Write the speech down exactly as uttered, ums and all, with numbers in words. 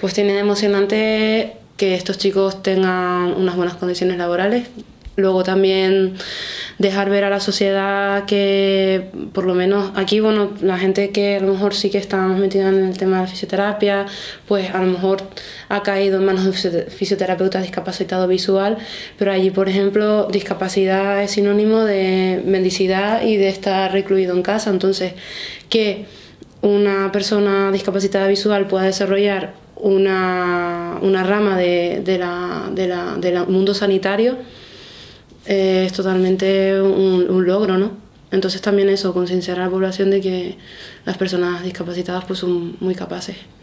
Pues tiene de emocionante que estos chicos tengan unas buenas condiciones laborales. Luego también dejar ver a la sociedad que, por lo menos aquí, bueno, la gente que a lo mejor sí que está más metida en el tema de la fisioterapia, pues a lo mejor ha caído en manos de un fisioterapeuta discapacitado visual, pero allí, por ejemplo, discapacidad es sinónimo de mendicidad y de estar recluido en casa. Entonces, que una persona discapacitada visual pueda desarrollar una, una rama de, de la, de la, del mundo sanitario, Eh, es totalmente un, un logro, ¿no? Entonces también eso, concienciar a la población de que las personas discapacitadas pues son muy capaces.